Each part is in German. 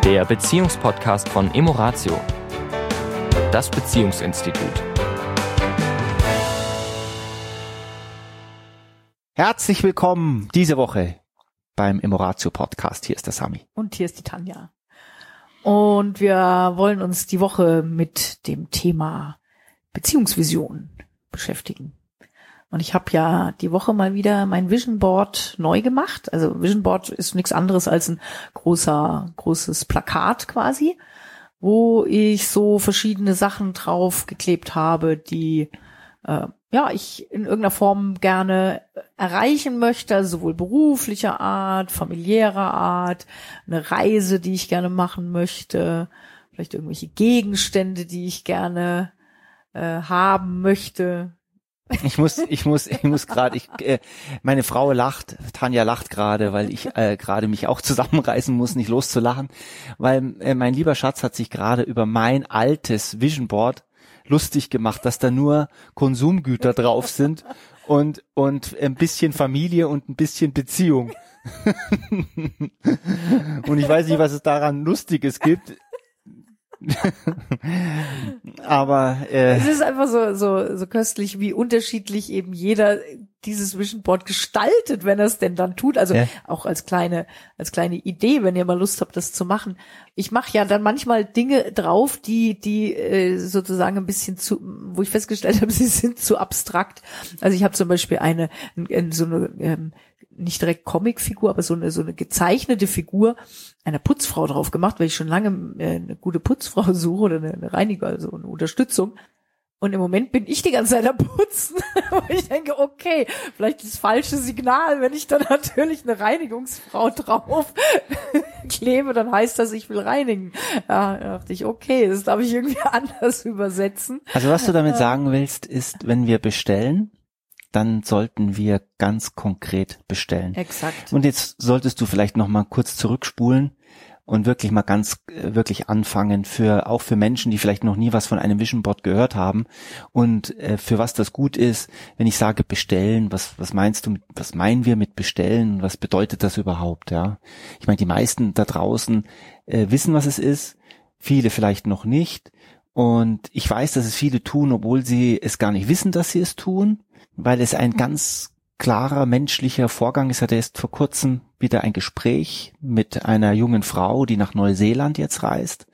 Der Beziehungspodcast von Emoratio, das Beziehungsinstitut. Herzlich willkommen diese Woche beim Emoratio Podcast. Hier ist der Sami. Und hier ist die Tanja. Und wir wollen uns die Woche mit dem Thema Beziehungsvision beschäftigen. Und ich habe ja die Woche mal wieder mein Vision Board neu gemacht. Also Vision Board ist nichts anderes als ein großes Plakat quasi, wo ich so verschiedene Sachen drauf geklebt habe, die ich in irgendeiner Form gerne erreichen möchte, also sowohl beruflicher Art, familiärer Art, eine Reise, die ich gerne machen möchte, vielleicht irgendwelche Gegenstände, die ich gerne haben möchte. Meine Frau lacht, Tanja lacht gerade, weil ich gerade mich auch zusammenreißen muss, nicht loszulachen, weil mein lieber Schatz hat sich gerade über mein altes Vision Board lustig gemacht, dass da nur Konsumgüter drauf sind und ein bisschen Familie und ein bisschen Beziehung. Und ich weiß nicht, was es daran Lustiges gibt. Aber es ist einfach so köstlich, wie unterschiedlich eben jeder dieses Vision Board gestaltet, wenn er es denn dann tut. Also auch als kleine Idee, wenn ihr mal Lust habt, das zu machen. Ich mache ja dann manchmal Dinge drauf, die sozusagen ein bisschen wo ich festgestellt habe, sie sind zu abstrakt. Also ich habe zum Beispiel so eine nicht direkt Comicfigur, aber so eine gezeichnete Figur einer Putzfrau drauf gemacht, weil ich schon lange eine gute Putzfrau suche oder eine Reiniger, also eine Unterstützung. Und im Moment bin ich die ganze Zeit am Putzen, wo ich denke, okay, vielleicht das falsche Signal, wenn ich dann natürlich eine Reinigungsfrau drauf klebe, dann heißt das, ich will reinigen. Ja, da dachte ich, okay, das darf ich irgendwie anders übersetzen. Also was du damit sagen willst, ist, wenn wir bestellen, dann sollten wir ganz konkret bestellen. Exakt. Und jetzt solltest du vielleicht noch mal kurz zurückspulen und wirklich mal wirklich anfangen auch für Menschen, die vielleicht noch nie was von einem Vision Board gehört haben und für was das gut ist, wenn ich sage bestellen, was meinen wir mit bestellen, was bedeutet das überhaupt, ja? Ich meine, die meisten da draußen wissen, was es ist, viele vielleicht noch nicht und ich weiß, dass es viele tun, obwohl sie es gar nicht wissen, dass sie es tun, weil es ein ganz klarer menschlicher Vorgang ist. Ich hatte erst vor kurzem wieder ein Gespräch mit einer jungen Frau, die nach Neuseeland jetzt reist.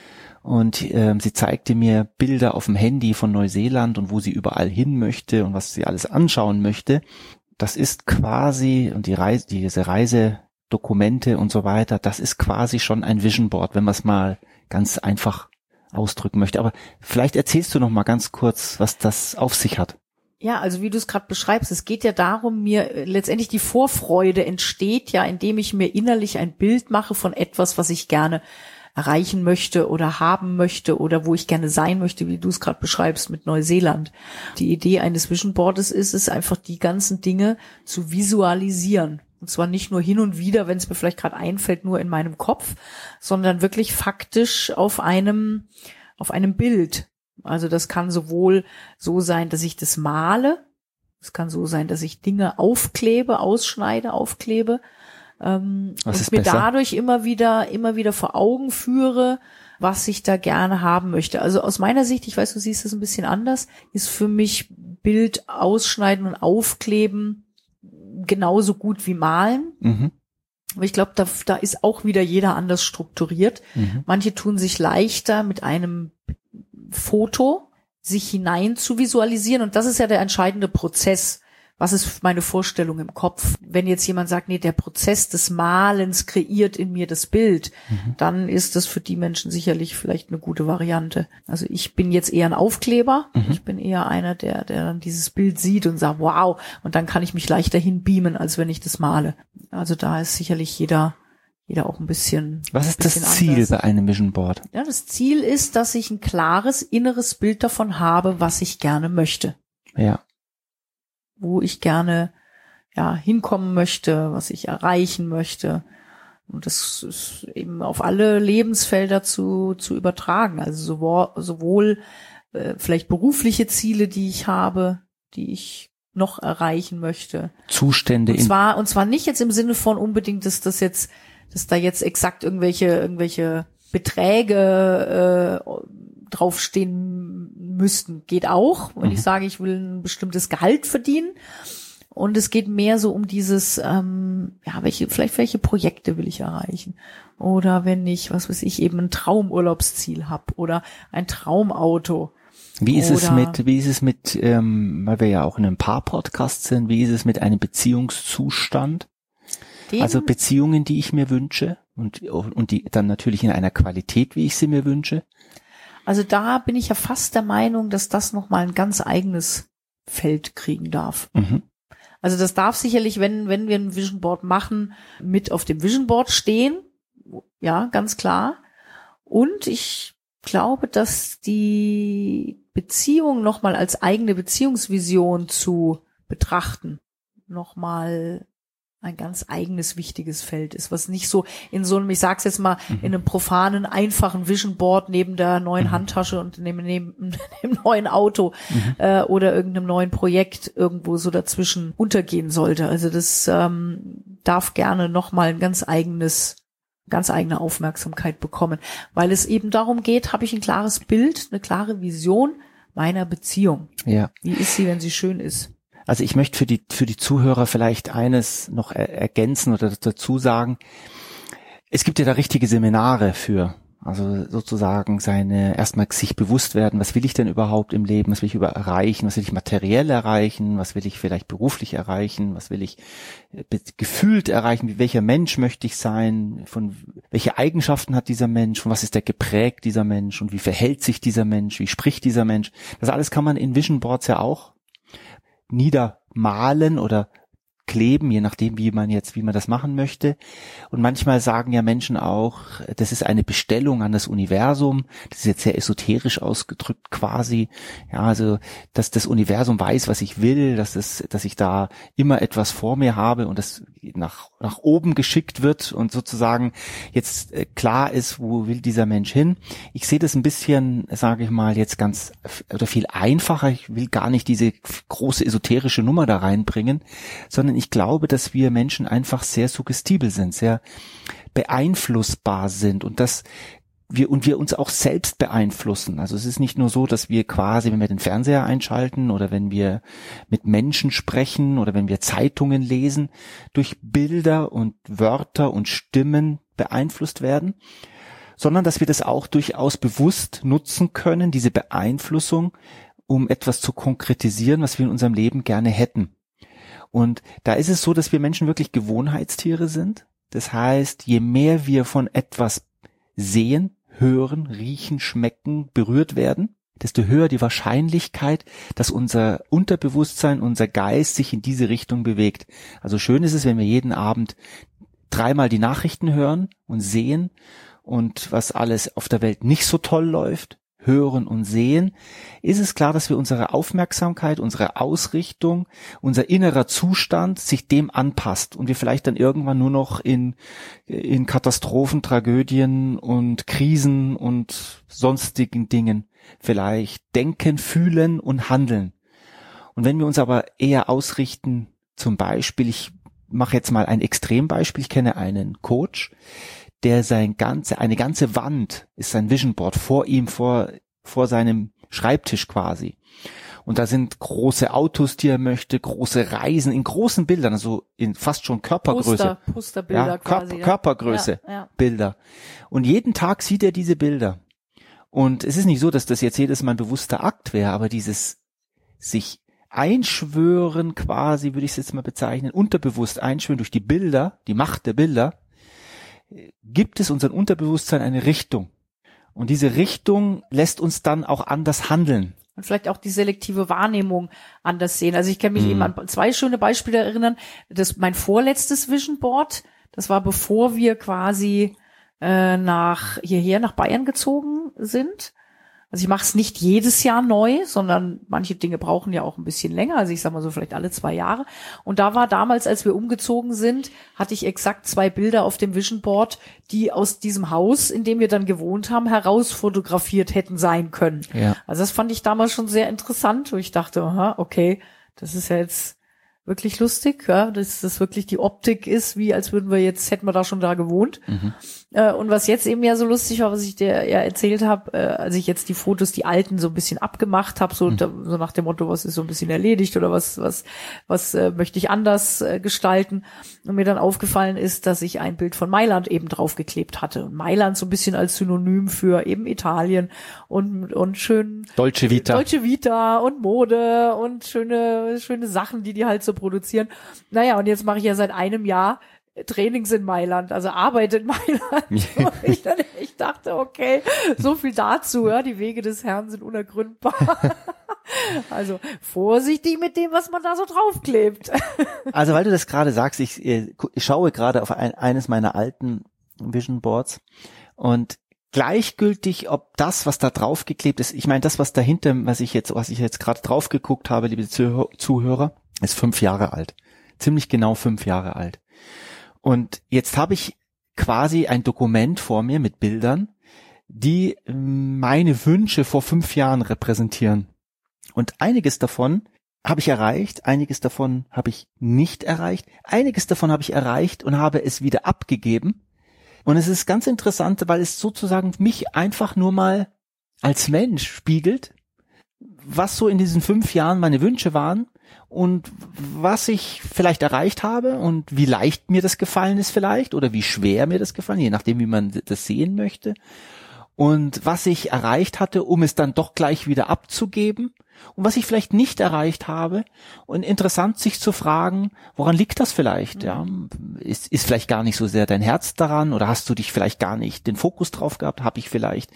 Und sie zeigte mir Bilder auf dem Handy von Neuseeland und wo sie überall hin möchte und was sie alles anschauen möchte. Das ist quasi, und diese Reisedokumente und so weiter, das ist quasi schon ein Vision Board, wenn man es mal ganz einfach ausdrücken möchte. Aber vielleicht erzählst du noch mal ganz kurz, was das auf sich hat. Ja, also wie du es gerade beschreibst, es geht ja darum, mir letztendlich die Vorfreude entsteht ja, indem ich mir innerlich ein Bild mache von etwas, was ich gerne erreichen möchte oder haben möchte oder wo ich gerne sein möchte, wie du es gerade beschreibst mit Neuseeland. Die Idee eines Vision Boards ist es einfach, die ganzen Dinge zu visualisieren. Und zwar nicht nur hin und wieder, wenn es mir vielleicht gerade einfällt, nur in meinem Kopf, sondern wirklich faktisch auf einem Bild. Also das kann sowohl so sein, dass ich das male, es kann so sein, dass ich Dinge aufklebe, aufklebe und mir dadurch immer wieder vor Augen führe, was ich da gerne haben möchte. Also aus meiner Sicht, ich weiß, du siehst das ein bisschen anders, ist für mich Bild ausschneiden und aufkleben genauso gut wie malen. Mhm. Aber ich glaube, da ist auch wieder jeder anders strukturiert. Mhm. Manche tun sich leichter mit einem Foto sich hinein zu visualisieren und das ist ja der entscheidende Prozess. Was ist meine Vorstellung im Kopf? Wenn jetzt jemand sagt, nee, der Prozess des Malens kreiert in mir das Bild, dann ist das für die Menschen sicherlich vielleicht eine gute Variante. Also ich bin jetzt eher ein Aufkleber. Ich bin eher einer, der dann dieses Bild sieht und sagt, wow, und dann kann ich mich leichter hinbeamen, als wenn ich das male. Also da ist sicherlich jeder auch ein bisschen. Was ist das Ziel anders bei einem Vision Board? Ja, das Ziel ist, dass ich ein klares inneres Bild davon habe, was ich gerne möchte. Ja. Wo ich gerne hinkommen möchte, was ich erreichen möchte. Und das ist eben auf alle Lebensfelder zu übertragen. Also sowohl vielleicht berufliche Ziele, die ich habe, die ich noch erreichen möchte. Zustände. Und zwar nicht jetzt im Sinne von unbedingt, dass das jetzt dass da jetzt exakt irgendwelche Beträge draufstehen müssten. Geht auch, wenn ich sage, ich will ein bestimmtes Gehalt verdienen. Und es geht mehr so um dieses, welche Projekte will ich erreichen? Oder wenn ich, was weiß ich, eben ein Traumurlaubsziel habe oder ein Traumauto. Wie ist es mit, weil wir ja auch in einem Paar-Podcast sind, wie ist es mit einem Beziehungszustand? Also Beziehungen, die ich mir wünsche und die dann natürlich in einer Qualität, wie ich sie mir wünsche? Also da bin ich ja fast der Meinung, dass das nochmal ein ganz eigenes Feld kriegen darf. Mhm. Also das darf sicherlich, wenn wir ein Vision Board machen, mit auf dem Vision Board stehen. Ja, ganz klar. Und ich glaube, dass die Beziehung nochmal als eigene Beziehungsvision zu betrachten, nochmal ein ganz eigenes, wichtiges Feld ist, was nicht so in so einem, ich sag's jetzt mal, in einem profanen, einfachen Vision Board neben der neuen Handtasche und neben dem neuen Auto oder irgendeinem neuen Projekt irgendwo so dazwischen untergehen sollte. Also das darf gerne nochmal ein ganz eigene Aufmerksamkeit bekommen, weil es eben darum geht, habe ich ein klares Bild, eine klare Vision meiner Beziehung. Ja. Wie ist sie, wenn sie schön ist? Also ich möchte für die Zuhörer vielleicht eines noch ergänzen oder dazu sagen. Es gibt ja da richtige Seminare für, also sozusagen erstmal sich bewusst werden, was will ich denn überhaupt im Leben, was will ich erreichen, was will ich materiell erreichen, was will ich vielleicht beruflich erreichen, was will ich gefühlt erreichen, welcher Mensch möchte ich sein, welche Eigenschaften hat dieser Mensch, von was ist der geprägt, dieser Mensch und wie verhält sich dieser Mensch, wie spricht dieser Mensch. Das alles kann man in Vision Boards ja auch niedermalen oder kleben, je nachdem, wie man das machen möchte. Und manchmal sagen ja Menschen auch, das ist eine Bestellung an das Universum. Das ist jetzt sehr esoterisch ausgedrückt quasi. Ja, also, dass das Universum weiß, was ich will, dass ich da immer etwas vor mir habe und das nach oben geschickt wird und sozusagen jetzt klar ist, wo will dieser Mensch hin. Ich sehe das ein bisschen, sage ich mal, jetzt viel einfacher. Ich will gar nicht diese große esoterische Nummer da reinbringen, sondern ich glaube, dass wir Menschen einfach sehr suggestibel sind, sehr beeinflussbar sind und dass wir uns auch selbst beeinflussen. Also es ist nicht nur so, dass wir quasi, wenn wir den Fernseher einschalten oder wenn wir mit Menschen sprechen oder wenn wir Zeitungen lesen, durch Bilder und Wörter und Stimmen beeinflusst werden, sondern dass wir das auch durchaus bewusst nutzen können, diese Beeinflussung, um etwas zu konkretisieren, was wir in unserem Leben gerne hätten. Und da ist es so, dass wir Menschen wirklich Gewohnheitstiere sind. Das heißt, je mehr wir von etwas sehen, hören, riechen, schmecken, berührt werden, desto höher die Wahrscheinlichkeit, dass unser Unterbewusstsein, unser Geist sich in diese Richtung bewegt. Also schön ist es, wenn wir jeden Abend 3-mal die Nachrichten hören und sehen und was alles auf der Welt nicht so toll läuft, hören und sehen, ist es klar, dass wir unsere Aufmerksamkeit, unsere Ausrichtung, unser innerer Zustand sich dem anpasst und wir vielleicht dann irgendwann nur noch in Katastrophen, Tragödien und Krisen und sonstigen Dingen vielleicht denken, fühlen und handeln. Und wenn wir uns aber eher ausrichten, zum Beispiel, ich mache jetzt mal ein Extrembeispiel, ich kenne einen Coach, der eine ganze Wand ist sein Vision Board vor ihm, vor seinem Schreibtisch quasi. Und da sind große Autos, die er möchte, große Reisen in großen Bildern, also in fast schon Körpergröße. Posterbilder ja, quasi. Körpergröße, ja. Bilder. Und jeden Tag sieht er diese Bilder. Und es ist nicht so, dass das jetzt jedes Mal ein bewusster Akt wäre, aber dieses sich einschwören quasi, würde ich es jetzt mal bezeichnen, unterbewusst einschwören durch die Bilder, die Macht der Bilder, gibt es unserem Unterbewusstsein eine Richtung. Und diese Richtung lässt uns dann auch anders handeln. Und vielleicht auch die selektive Wahrnehmung anders sehen. Also ich kann mich eben an 2 schöne Beispiele erinnern. Mein vorletztes Vision Board, das war bevor wir quasi nach Bayern gezogen sind. Also ich mache es nicht jedes Jahr neu, sondern manche Dinge brauchen ja auch ein bisschen länger. Also ich sag mal so vielleicht alle 2 Jahre. Und da war damals, als wir umgezogen sind, hatte ich exakt 2 Bilder auf dem Vision Board, die aus diesem Haus, in dem wir dann gewohnt haben, herausfotografiert hätten sein können. Ja. Also das fand ich damals schon sehr interessant, wo ich dachte, aha, okay, das ist ja jetzt wirklich lustig, ja, dass das wirklich die Optik ist, wie als würden wir jetzt, hätten wir da schon da gewohnt. Und was jetzt eben ja so lustig war, was ich dir ja erzählt habe, als ich jetzt die Fotos, die alten, so ein bisschen abgemacht habe, so nach dem Motto, was ist so ein bisschen erledigt oder was möchte ich anders gestalten. Und mir dann aufgefallen ist, dass ich ein Bild von Mailand eben draufgeklebt hatte. Und Mailand so ein bisschen als Synonym für eben Italien und schön Dolce Vita und Mode und schöne Sachen, die halt so produzieren. Naja, und jetzt mache ich ja seit einem Jahr Trainings in Mailand, also Arbeit in Mailand. Und ich dachte, okay, so viel dazu, ja, die Wege des Herrn sind unergründbar. Also vorsichtig mit dem, was man da so draufklebt. Also weil du das gerade sagst, ich schaue gerade auf eines meiner alten Vision Boards und gleichgültig, ob das, was da draufgeklebt ist, ich meine, das, was dahinter, was ich jetzt gerade drauf geguckt habe, liebe Zuhörer, ist 5 Jahre alt. Ziemlich genau 5 Jahre alt. Und jetzt habe ich quasi ein Dokument vor mir mit Bildern, die meine Wünsche vor 5 Jahren repräsentieren. Und einiges davon habe ich erreicht, einiges davon habe ich nicht erreicht, einiges davon habe ich erreicht und habe es wieder abgegeben. Und es ist ganz interessant, weil es sozusagen mich einfach nur mal als Mensch spiegelt, was so in diesen 5 Jahren meine Wünsche waren und was ich vielleicht erreicht habe und wie leicht mir das gefallen ist vielleicht oder wie schwer mir das gefallen, je nachdem, wie man das sehen möchte. Und was ich erreicht hatte, um es dann doch gleich wieder abzugeben und was ich vielleicht nicht erreicht habe. Und interessant, sich zu fragen, woran liegt das vielleicht? Ja, ist vielleicht gar nicht so sehr dein Herz daran oder hast du dich vielleicht gar nicht den Fokus drauf gehabt? Habe ich vielleicht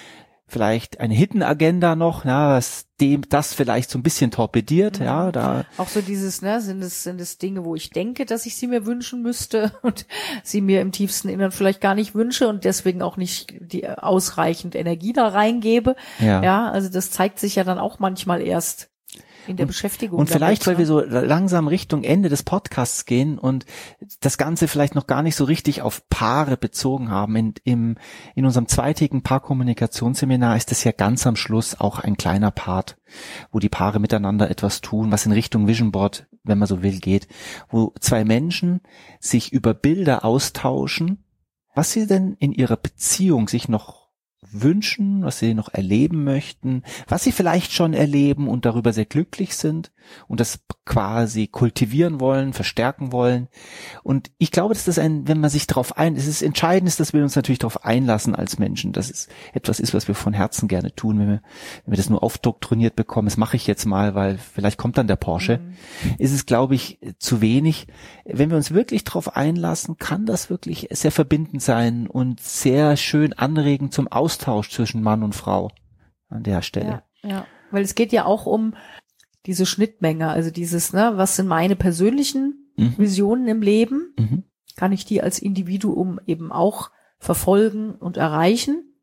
eine Hidden Agenda noch, ja, das vielleicht so ein bisschen torpediert, ja, da. Auch so dieses, ne, sind es Dinge, wo ich denke, dass ich sie mir wünschen müsste und sie mir im tiefsten Innern vielleicht gar nicht wünsche und deswegen auch nicht die ausreichend Energie da reingebe. Ja, also das zeigt sich ja dann auch manchmal erst in der Beschäftigung. Und vielleicht, weil wir so langsam Richtung Ende des Podcasts gehen und das Ganze vielleicht noch gar nicht so richtig auf Paare bezogen haben. In unserem 2-tägigen Paarkommunikationsseminar ist es ja ganz am Schluss auch ein kleiner Part, wo die Paare miteinander etwas tun, was in Richtung Vision Board, wenn man so will, geht, wo 2 Menschen sich über Bilder austauschen, was sie denn in ihrer Beziehung sich noch wünschen, was sie noch erleben möchten, was sie vielleicht schon erleben und darüber sehr glücklich sind und das quasi kultivieren wollen, verstärken wollen. Und ich glaube, dass das wenn man sich darauf es ist entscheidend ist, dass wir uns natürlich darauf einlassen als Menschen, dass es etwas ist, was wir von Herzen gerne tun, wenn wir das nur aufdoktriniert bekommen, das mache ich jetzt mal, weil vielleicht kommt dann der Porsche, ist es, glaube ich, zu wenig. Wenn wir uns wirklich darauf einlassen, kann das wirklich sehr verbindend sein und sehr schön anregend zum Austausch zwischen Mann und Frau an der Stelle. Ja, weil es geht ja auch um diese Schnittmenge, also dieses, ne, was sind meine persönlichen Visionen im Leben? Kann ich die als Individuum eben auch verfolgen und erreichen?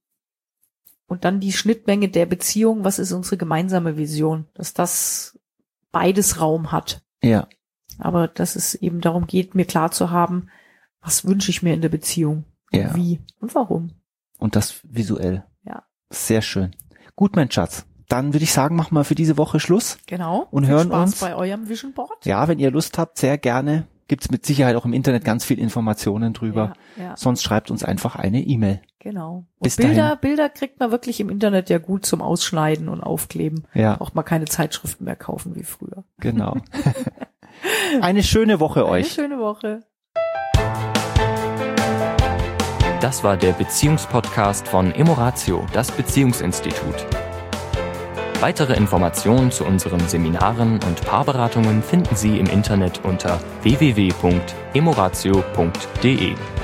Und dann die Schnittmenge der Beziehung, was ist unsere gemeinsame Vision? Dass das beides Raum hat. Ja. Aber dass es eben darum geht, mir klar zu haben, was wünsche ich mir in der Beziehung? Ja. Wie und warum? Und das visuell. Ja. Sehr schön. Gut, mein Schatz. Dann würde ich sagen, machen wir für diese Woche Schluss. Genau. Und Viel hören Spaß uns bei eurem Vision Board. Ja, wenn ihr Lust habt, sehr gerne. Gibt's mit Sicherheit auch im Internet ganz viel Informationen drüber. Ja. Sonst schreibt uns einfach eine E-Mail. Genau. Bis Und dahin. Bilder kriegt man wirklich im Internet ja gut zum Ausschneiden und Aufkleben. Ja. Braucht man keine Zeitschriften mehr kaufen wie früher. Genau. Eine schöne Woche euch. Eine schöne Woche. Das war der Beziehungspodcast von Emoratio, das Beziehungsinstitut. Weitere Informationen zu unseren Seminaren und Paarberatungen finden Sie im Internet unter www.emoratio.de.